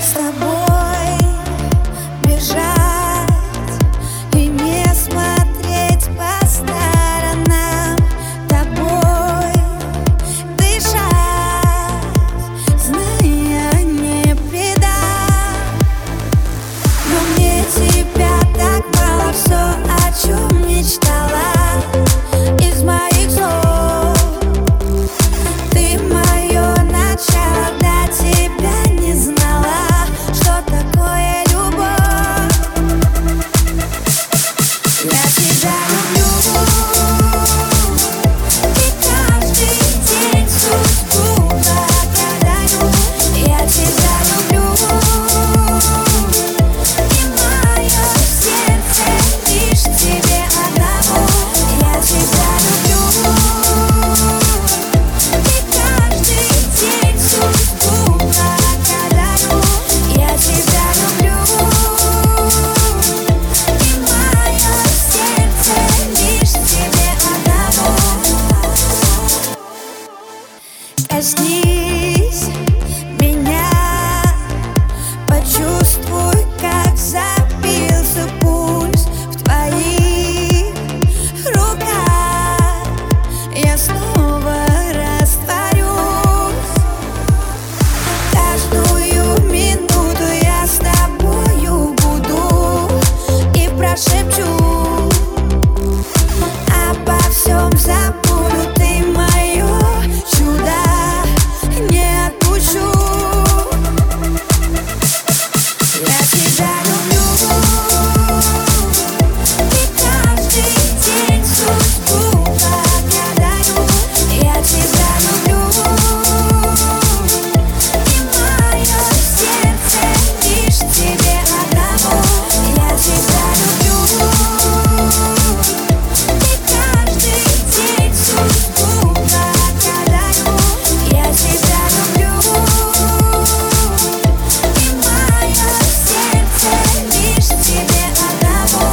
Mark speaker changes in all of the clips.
Speaker 1: с тобой бежать и не смотреть по сторонам, тобой дышать, зная не беда. Но мне тебя так мало, все, о чем мечтала. Из моих слов ты мое начало, до тебя не знала, что такое любовь. Я тебя люблю, и каждый день судьбу благодарю. Я тебя люблю, и мое сердце лишь тебе одному. Я тебя люблю, и каждый день судьбу благодарю. Я тебя люблю, и мое сердце лишь тебе одному. Коснись меня, почувствуй, как забился пульс в твоих руках. Я снова растворюсь. Каждую минуту я с тобою буду и прошепчу, обо всем забуду. Ты мое чудо, не отпущу. Я тебя люблю, и каждый день судьбу благодарю. Я тебя люблю, и мое сердце лишь тебе одному. Я тебя люблю, и каждый день судьбу благодарю. Я тебя люблю, и мое сердце лишь тебе одному.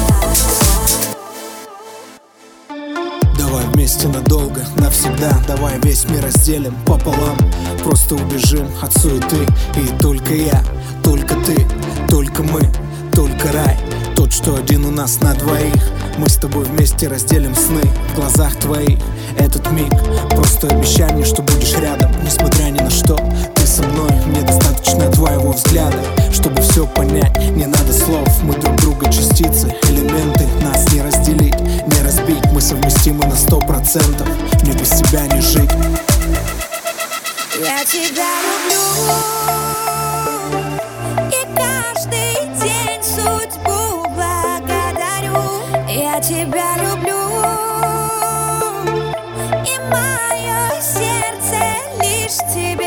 Speaker 2: Давай вместе надолго, навсегда. Давай весь мир разделим пополам. Просто убежим от суеты. И только я, только ты, только мы, только рай. Тот, что один у нас на двоих. Мы с тобой вместе разделим сны. В глазах твоих этот миг. Просто обещай мне, что будешь рядом, несмотря ни на что. Ты со мной, мне достаточно твоего взгляда, чтобы все понять, не надо слов. Мы друг друга частицы, элементы. Нас не разделить, не разбить. Мы совместимы на 100%. Мне без тебя не жить.
Speaker 1: Я тебя люблю, и каждый день судьбу благодарю. Я тебя люблю, и мое сердце лишь тебе